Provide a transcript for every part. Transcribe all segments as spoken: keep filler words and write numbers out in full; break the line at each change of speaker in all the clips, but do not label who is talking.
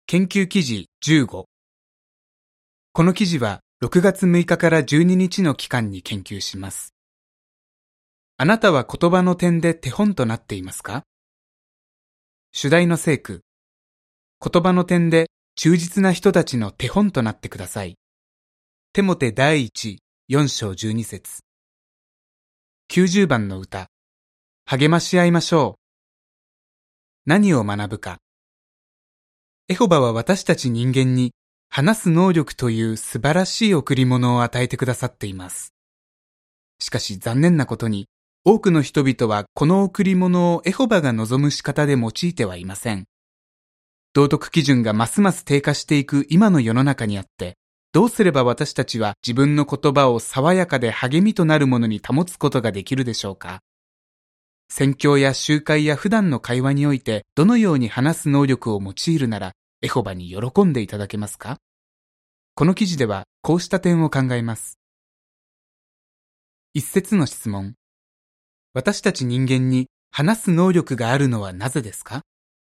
研究記事じゅうご。この記事はろくがつむいかからじゅうににちの期間に研究します。あなたは言葉の点で手本となっていますか？主題の聖句。言葉の点で忠実な人たちの手本となってください。テモテ第一よん章じゅうに節。きゅうじゅうばんの歌。励まし合いましょう。何を学ぶか。エホバは私たち人間に話す能力という素晴らしい贈り物を与えてくださっています。しかし残念なことに、多くの人々はこの贈り物をエホバが望む仕方で用いてはいません。道徳基準がますます低下していく今の世の中にあって、どうすれば私たちは自分の言葉を爽やかで励みとなるものに保つことができるでしょうか？宣教や集会や普段の会話においてどのように話す能力を用いるならエホバに喜んでいただけますか？この記事ではこうした点を考えます。一節の質問。私たち人間に話す能力があるのはなぜですか？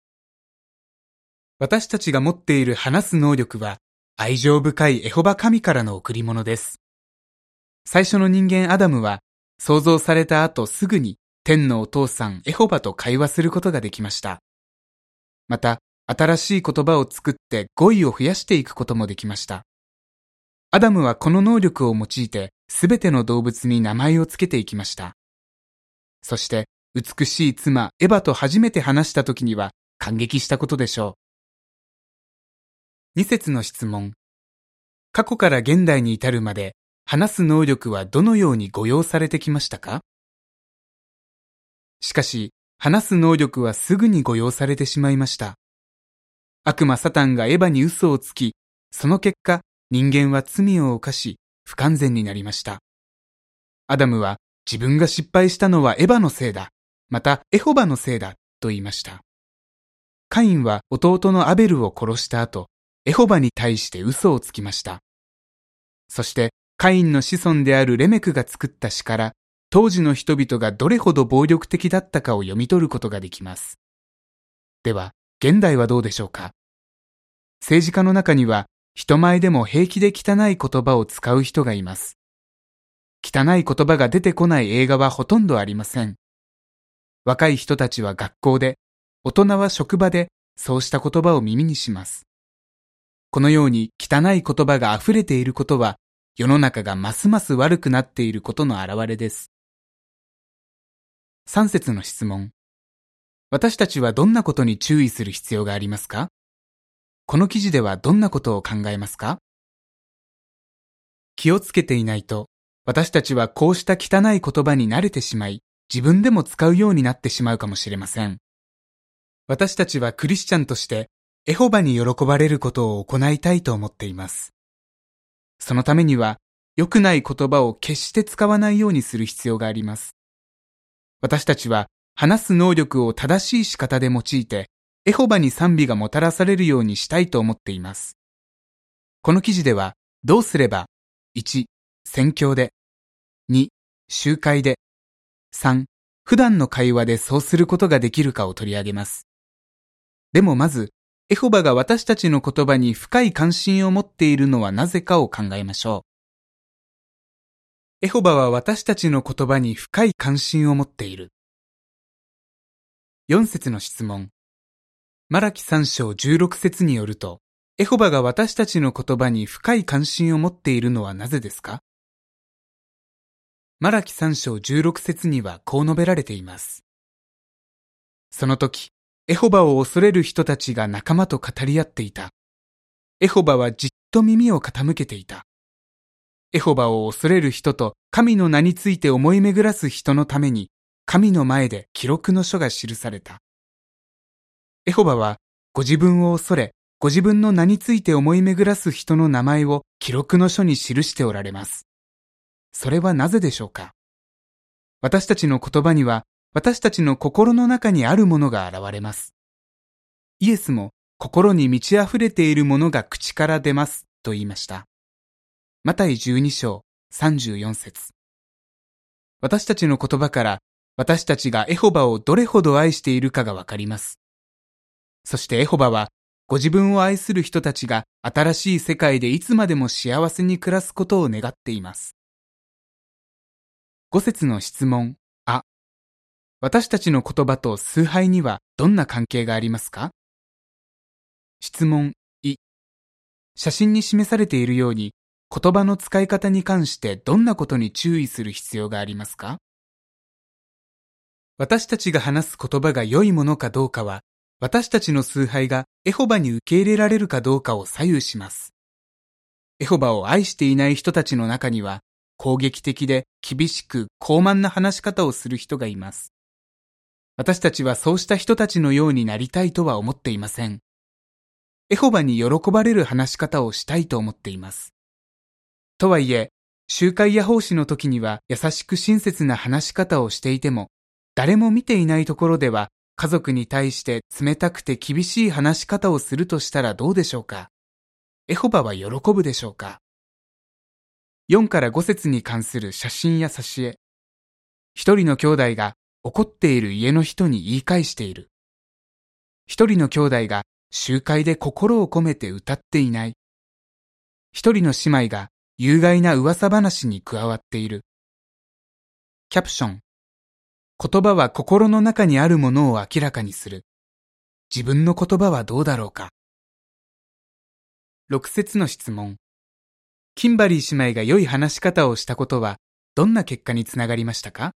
私たちが持っている話す能力は愛情深いエホバ神からの贈り物です。最初の人間アダムは創造された後すぐに天のお父さんエホバと会話することができました。また、新しい言葉を作って語彙を増やしていくこともできました。アダムはこの能力を用いてすべての動物に名前をつけていきました。そして、美しい妻エバと初めて話した時には感激したことでしょう。に節の質問。過去から現代に至るまで話す能力はどのように誤用されてきましたか？しかし、話す能力はすぐに誤用されてしまいました。悪魔サタンがエバに嘘をつき、その結果、人間は罪を犯し、不完全になりました。アダムは自分が失敗したのはエバのせいだ、またエホバのせいだと言いました。カインは弟のアベルを殺した後、エホバに対して嘘をつきました。そして、カインの子孫であるレメクが作った詩から、当時の人々がどれほど暴力的だったかを読み取ることができます。では、現代はどうでしょうか？政治家の中には、人前でも平気で汚い言葉を使う人がいます。汚い言葉が出てこない映画はほとんどありません。若い人たちは学校で、大人は職場で、そうした言葉を耳にします。このように汚い言葉が溢れていることは、世の中がますます悪くなっていることの表れです。さん節の質問。私たちはどんなことに注意する必要がありますか？この記事ではどんなことを考えますか？気をつけていないと、私たちはこうした汚い言葉に慣れてしまい、自分でも使うようになってしまうかもしれません。私たちはクリスチャンとして、エホバに喜ばれることを行いたいと思っています。そのためには、良くない言葉を決して使わないようにする必要があります。私たちは話す能力を正しい仕方で用いて、エホバに賛美がもたらされるようにしたいと思っています。この記事では、どうすれば、いち、宣教で、に、集会で、さん、普段の会話でそうすることができるかを取り上げます。でもまず、エホバが私たちの言葉に深い関心を持っているのはなぜかを考えましょう。エホバは私たちの言葉に深い関心を持っている。よん節の質問。マラキさん章じゅうろく節によると、エホバが私たちの言葉に深い関心を持っているのはなぜですか？マラキさん章じゅうろく節にはこう述べられています。その時、エホバを恐れる人たちが仲間と語り合っていた。エホバはじっと耳を傾けていた。エホバを恐れる人と神の名について思い巡らす人のために、神の前で記録の書が記された。エホバはご自分を恐れ、ご自分の名について思い巡らす人の名前を記録の書に記しておられます。それはなぜでしょうか？私たちの言葉には、私たちの心の中にあるものが現れます。イエスも心に満ち溢れているものが口から出ますと言いました。マタイじゅうに章さんじゅうよん節。私たちの言葉から私たちがエホバをどれほど愛しているかがわかります。そしてエホバはご自分を愛する人たちが新しい世界でいつまでも幸せに暮らすことを願っています。ご節の質問、あ。私たちの言葉と崇拝にはどんな関係がありますか？質問、い。写真に示されているように、言葉の使い方に関してどんなことに注意する必要がありますか？私たちが話す言葉が良いものかどうかは、私たちの崇拝がエホバに受け入れられるかどうかを左右します。エホバを愛していない人たちの中には、攻撃的で厳しく傲慢な話し方をする人がいます。私たちはそうした人たちのようになりたいとは思っていません。エホバに喜ばれる話し方をしたいと思っています。とはいえ、集会や奉仕の時には優しく親切な話し方をしていても、誰も見ていないところでは家族に対して冷たくて厳しい話し方をするとしたらどうでしょうか？エホバは喜ぶでしょうか？よんからご節に関する写真や挿絵。一人の兄弟が怒っている家の人に言い返している。一人の兄弟が集会で心を込めて歌っていない。一人の姉妹が有害な噂話に加わっている。キャプション。言葉は心の中にあるものを明らかにする。自分の言葉はどうだろうか。ろく節の質問。キンバリー姉妹が良い話し方をしたことはどんな結果につながりましたか？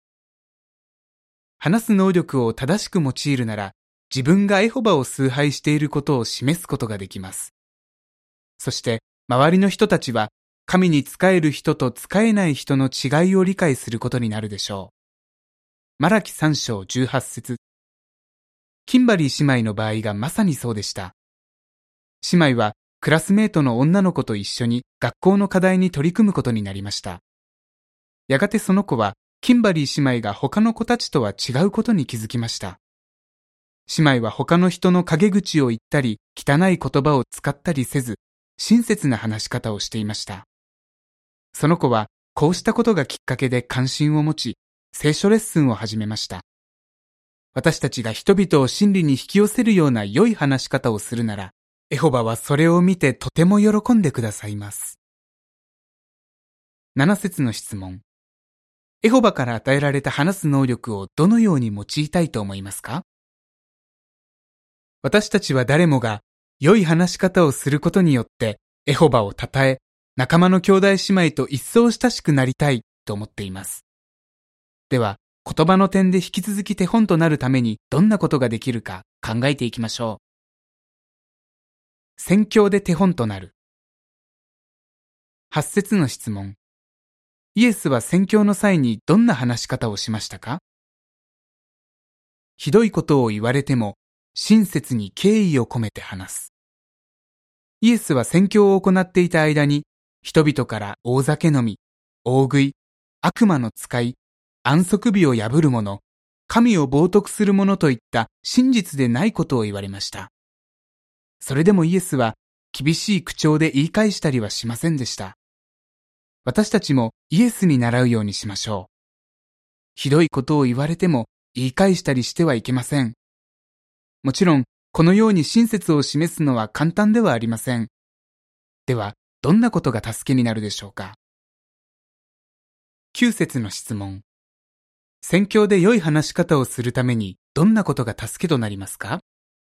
話す能力を正しく用いるなら、自分がエホバを崇拝していることを示すことができます。そして、周りの人たちは、神に仕える人と仕えない人の違いを理解することになるでしょう。マラキさん章じゅうはち節。キンバリー姉妹の場合がまさにそうでした。姉妹はクラスメートの女の子と一緒に学校の課題に取り組むことになりました。やがてその子はキンバリー姉妹が他の子たちとは違うことに気づきました。姉妹は他の人の陰口を言ったり汚い言葉を使ったりせず、親切な話し方をしていました。その子はこうしたことがきっかけで関心を持ち、聖書レッスンを始めました。私たちが人々を真理に引き寄せるような良い話し方をするなら、エホバはそれを見てとても喜んでくださいます。なな節の質問。エホバから与えられた話す能力をどのように用いたいと思いますか？私たちは誰もが良い話し方をすることによってエホバを称え、仲間の兄弟姉妹と一層親しくなりたいと思っています。では、言葉の点で引き続き手本となるためにどんなことができるか考えていきましょう。宣教で手本となる。はち節の質問。イエスは宣教の際にどんな話し方をしましたか？ひどいことを言われても、親切に敬意を込めて話す。イエスは宣教を行っていた間に、人々から大酒飲み、大食い、悪魔の使い、安息日を破る者、神を冒涜する者といった真実でないことを言われました。それでもイエスは厳しい口調で言い返したりはしませんでした。私たちもイエスに倣うようにしましょう。ひどいことを言われても言い返したりしてはいけません。もちろん、このように親切を示すのは簡単ではありません。では、どんなことが助けになるでしょうか。きゅう節の質問。宣教で良い話し方をするためにどんなことが助けとなりますか？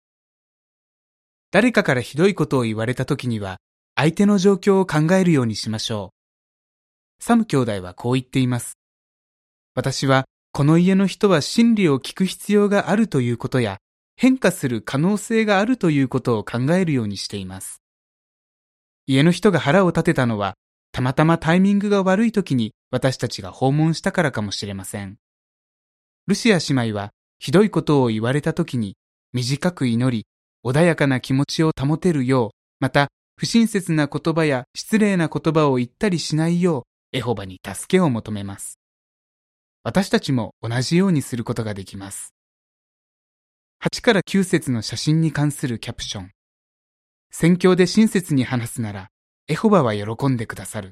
誰かからひどいことを言われたときには、相手の状況を考えるようにしましょう。サム兄弟はこう言っています。私は、この家の人は真理を聞く必要があるということや、変化する可能性があるということを考えるようにしています。家の人が腹を立てたのは、たまたまタイミングが悪い時に私たちが訪問したからかもしれません。ルシア姉妹は、ひどいことを言われた時に、短く祈り、穏やかな気持ちを保てるよう、また、不親切な言葉や失礼な言葉を言ったりしないよう、エホバに助けを求めます。私たちも同じようにすることができます。はちからきゅう節の写真に関するキャプション。宣教で親切に話すなら、エホバは喜んでくださる。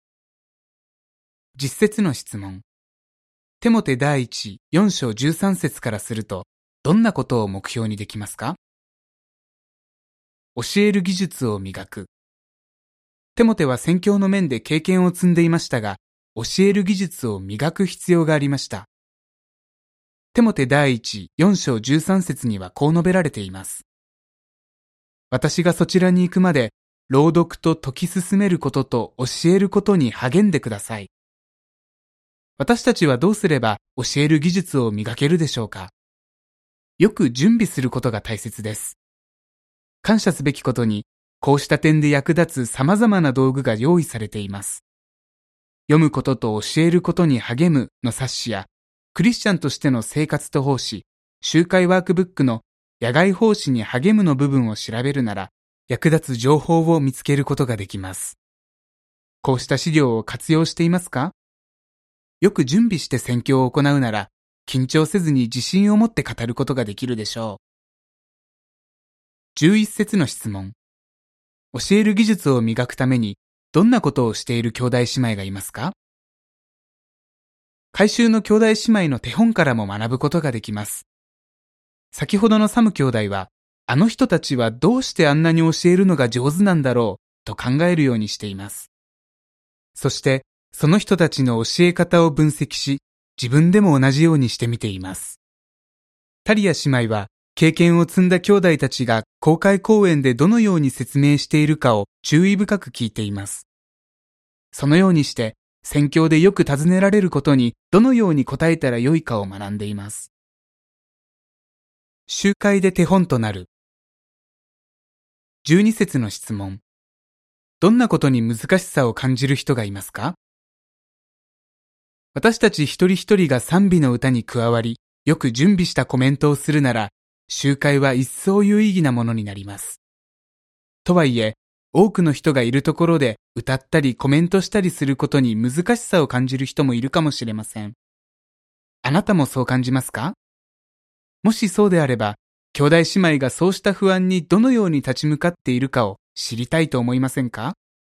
実節の質問。テモテ第一よん章じゅうさん節からすると、どんなことを目標にできますか？ 教える技術を磨く。テモテは宣教の面で経験を積んでいましたが、教える技術を磨く必要がありました。テモテ第一よん章じゅうさん節にはこう述べられています。私がそちらに行くまで、朗読と解き進めることと教えることに励んでください。私たちはどうすれば教える技術を磨けるでしょうか。よく準備することが大切です。感謝すべきことに、こうした点で役立つ様々な道具が用意されています。読むことと教えることに励むの冊子や、クリスチャンとしての生活と奉仕、集会ワークブックの野外奉仕に励むの部分を調べるなら、役立つ情報を見つけることができます。こうした資料を活用していますか？よく準備して宣教を行うなら、緊張せずに自信を持って語ることができるでしょう。じゅういち節の質問。教える技術を磨くために、どんなことをしている兄弟姉妹がいますか？改宗の兄弟姉妹の手本からも学ぶことができます。先ほどのサム兄弟は、あの人たちはどうしてあんなに教えるのが上手なんだろうと考えるようにしています。そして、その人たちの教え方を分析し、自分でも同じようにしてみています。タリア姉妹は、経験を積んだ兄弟たちが公開講演でどのように説明しているかを注意深く聞いています。そのようにして、宣教でよく尋ねられることにどのように答えたらよいかを学んでいます。集会で手本となる。じゅうに節の質問。どんなことに難しさを感じる人がいますか？私たち一人一人が賛美の歌に加わり、よく準備したコメントをするなら、集会は一層有意義なものになります。とはいえ、多くの人がいるところで歌ったりコメントしたりすることに難しさを感じる人もいるかもしれません。あなたもそう感じますか？もしそうであれば、兄弟姉妹がそうした不安にどのように立ち向かっているかを知りたいと思いませんか？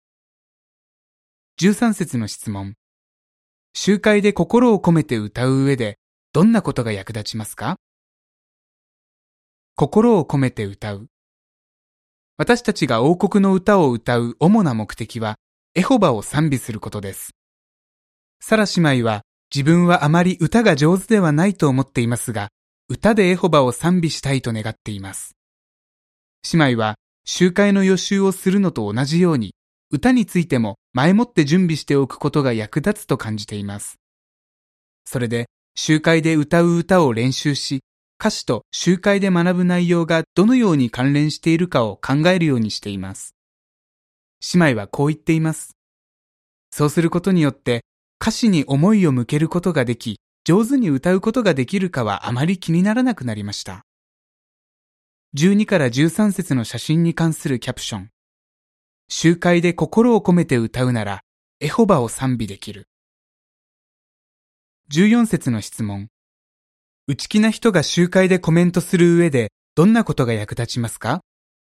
じゅうさん節の質問。集会で心を込めて歌う上で、どんなことが役立ちますか？心を込めて歌う。私たちが王国の歌を歌う主な目的は、エホバを賛美することです。サラ姉妹は、自分はあまり歌が上手ではないと思っていますが、歌でエホバを賛美したいと願っています。姉妹は、集会の予習をするのと同じように、歌についても前もって準備しておくことが役立つと感じています。それで、集会で歌う歌を練習し、歌詞と集会で学ぶ内容がどのように関連しているかを考えるようにしています。姉妹はこう言っています。そうすることによって、歌詞に思いを向けることができ、上手に歌うことができるかはあまり気にならなくなりました。じゅうにからじゅうさん節の写真に関するキャプション。集会で心を込めて歌うなら、エホバを賛美できる。じゅうよん節の質問。内気な人が集会でコメントする上で、どんなことが役立ちますか？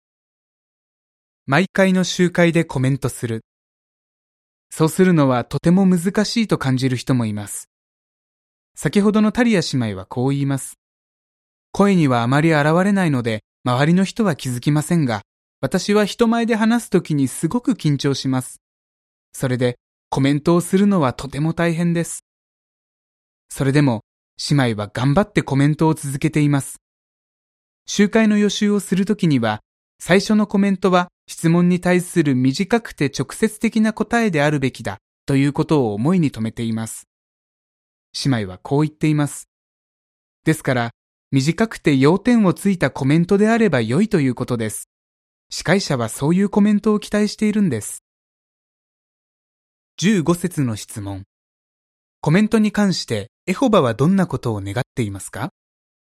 毎回の集会でコメントする。そうするのはとても難しいと感じる人もいます。先ほどのタリア姉妹はこう言います。声にはあまり現れないので、周りの人は気づきませんが、私は人前で話すときにすごく緊張します。それで、コメントをするのはとても大変です。それでも、姉妹は頑張ってコメントを続けています。集会の予習をするときには、最初のコメントは質問に対する短くて直接的な答えであるべきだということを思いに留めています。姉妹はこう言っています。ですから、短くて要点をついたコメントであれば良いということです。司会者はそういうコメントを期待しているんです。じゅうご節の質問。コメントに関してエホバはどんなことを願っていますか？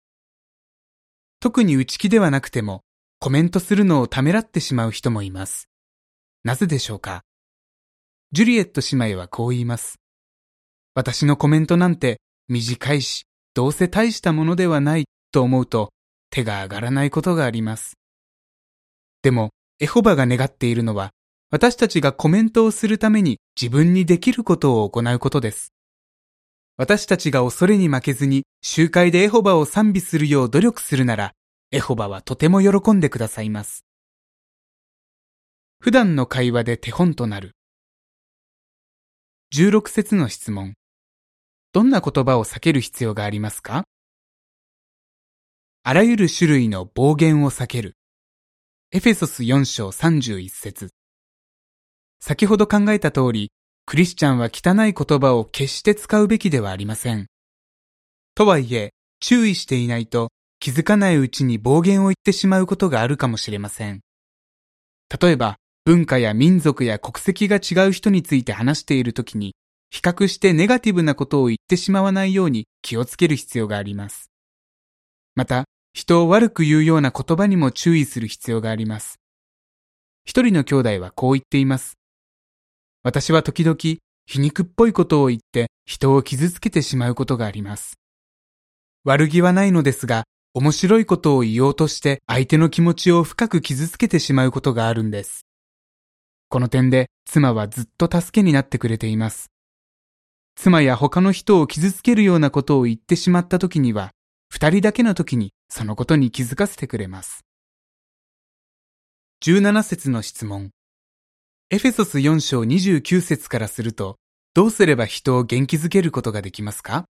特に内気ではなくても、コメントするのをためらってしまう人もいます。なぜでしょうか？ジュリエット姉妹はこう言います。私のコメントなんて短いし、どうせ大したものではないと思うと手が上がらないことがあります。でも、エホバが願っているのは、私たちがコメントをするために自分にできることを行うことです。私たちが恐れに負けずに集会でエホバを賛美するよう努力するなら、エホバはとても喜んでくださいます。 普段の会話で手本となる。じゅうろく節の質問。どんな言葉を避ける必要がありますか？あらゆる種類の暴言を避ける。エフェソスよん章さんじゅういち節。先ほど考えた通り、クリスチャンは汚い言葉を決して使うべきではありません。とはいえ、注意していないと気づかないうちに暴言を言ってしまうことがあるかもしれません。例えば、文化や民族や国籍が違う人について話しているときに、比較してネガティブなことを言ってしまわないように気をつける必要があります。また、人を悪く言うような言葉にも注意する必要があります。一人の兄弟はこう言っています。私は時々皮肉っぽいことを言って人を傷つけてしまうことがあります。悪気はないのですが、面白いことを言おうとして相手の気持ちを深く傷つけてしまうことがあるんです。この点で妻はずっと助けになってくれています。妻や他の人を傷つけるようなことを言ってしまった時には、二人だけの時にそのことに気づかせてくれます。じゅうなな節の質問。エフェソスよん章にじゅうきゅう節からすると、どうすれば人を元気づけることができますか？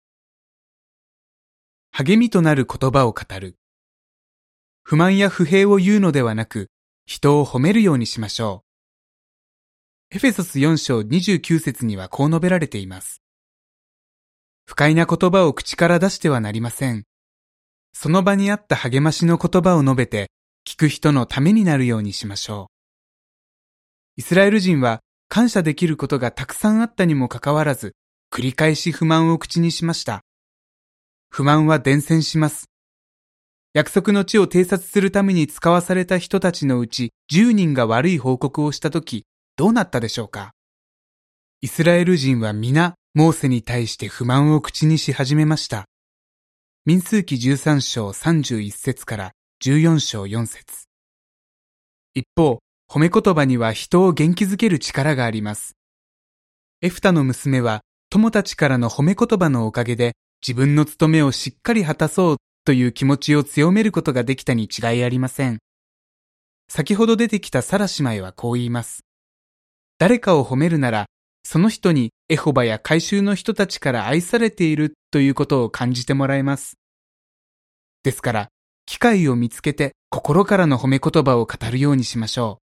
励みとなる言葉を語る。不満や不平を言うのではなく、人を褒めるようにしましょう。エフェソスよん章にじゅうきゅう節にはこう述べられています。不快な言葉を口から出してはなりません。その場にあった励ましの言葉を述べて、聞く人のためになるようにしましょう。イスラエル人は感謝できることがたくさんあったにもかかわらず、繰り返し不満を口にしました。不満は伝染します。約束の地を偵察するために使わされた人たちのうちじゅうにんが悪い報告をしたとき、どうなったでしょうか？イスラエル人は皆、モーセに対して不満を口にし始めました。民数記じゅうさん章さんじゅういち節からじゅうよん章よん節。一方、褒め言葉には人を元気づける力があります。エフタの娘は友達からの褒め言葉のおかげで自分の務めをしっかり果たそうという気持ちを強めることができたに違いありません。先ほど出てきたサラ姉妹はこう言います。誰かを褒めるなら、その人にエホバや改宗の人たちから愛されているということを感じてもらえます。ですから、機会を見つけて心からの褒め言葉を語るようにしましょう。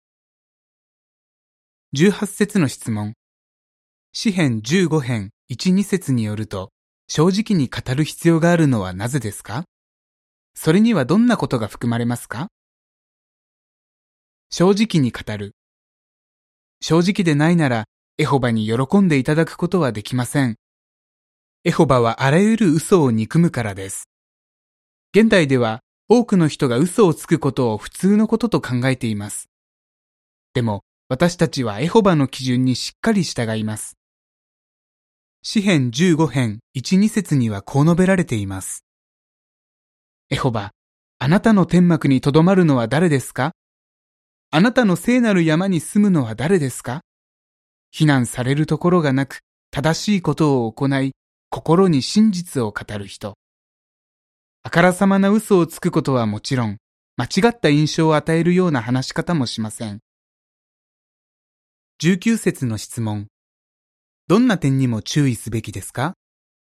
じゅうはち節の質問。詩編じゅうご編いち、に節によると、正直に語る必要があるのはなぜですか？それにはどんなことが含まれますか？正直に語る。正直でないなら、エホバに喜んでいただくことはできません。エホバはあらゆる嘘を憎むからです。現代では多くの人が嘘をつくことを普通のことと考えています。でも私たちはエホバの基準にしっかり従います。詩編じゅうご編いち、に節にはこう述べられています。エホバ、あなたの天幕にとどまるのは誰ですか？あなたの聖なる山に住むのは誰ですか？非難されるところがなく、正しいことを行い、心に真実を語る人。あからさまな嘘をつくことはもちろん、間違った印象を与えるような話し方もしません。じゅうきゅう節の質問。どんな点にも注意すべきですか？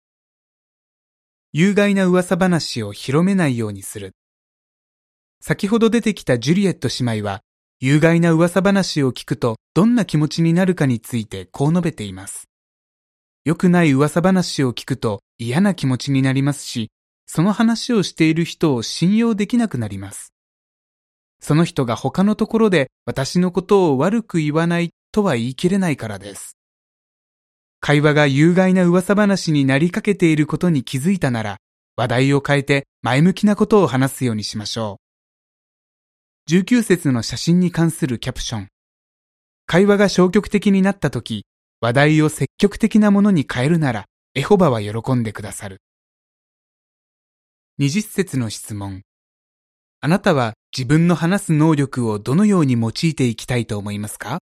有害な噂話を広めないようにする。先ほど出てきたジュリエット姉妹は、有害な噂話を聞くとどんな気持ちになるかについてこう述べています。良くない噂話を聞くと嫌な気持ちになりますし、その話をしている人を信用できなくなります。その人が他のところで私のことを悪く言わないとは言い切れないからです。会話が有害な噂話になりかけていることに気づいたなら、話題を変えて前向きなことを話すようにしましょう。じゅうきゅう節の写真に関するキャプション。会話が消極的になったとき、話題を積極的なものに変えるなら、エホバは喜んでくださる。にじゅう節の質問。あなたは自分の話す能力をどのように用いていきたいと思いますか？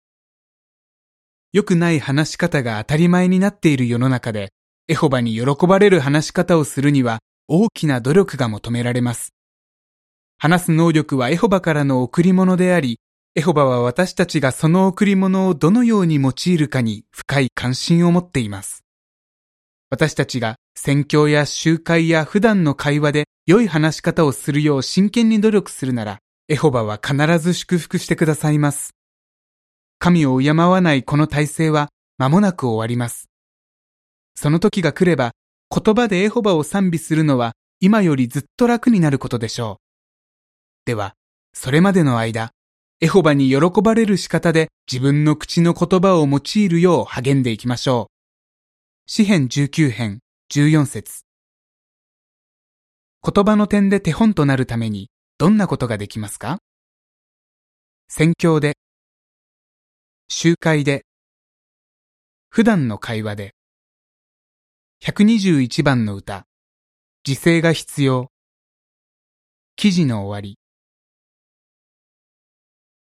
良くない話し方が当たり前になっている世の中で、エホバに喜ばれる話し方をするには大きな努力が求められます。話す能力はエホバからの贈り物であり、 エホバは私たちがその贈り物をどのように用いるかに深い関心を持っています。私たちが宣教や集会や普段の会話で良い話し方をするよう真剣に努力するなら、エホバは必ず祝福してくださいます。神を敬わないこの体制は間もなく終わります。その時が来れば、言葉でエホバを賛美するのは今よりずっと楽になることでしょう。では、それまでの間、エホバに喜ばれる仕方で自分の口の言葉を用いるよう励んでいきましょう。詩編じゅうきゅう編じゅうよん節。言葉の点で手本となるためにどんなことができますか？宣教で、集会で、普段の会話で。ひゃくにじゅういちばんの歌、時制が必要。記事の終わり。